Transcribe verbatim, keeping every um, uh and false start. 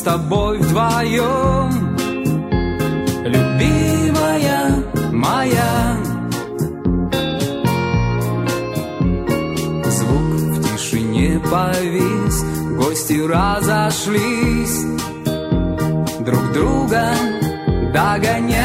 тобой вдвоем. Любимая моя. Звук в тишине повис, гости разошлись, друг друга догоняя.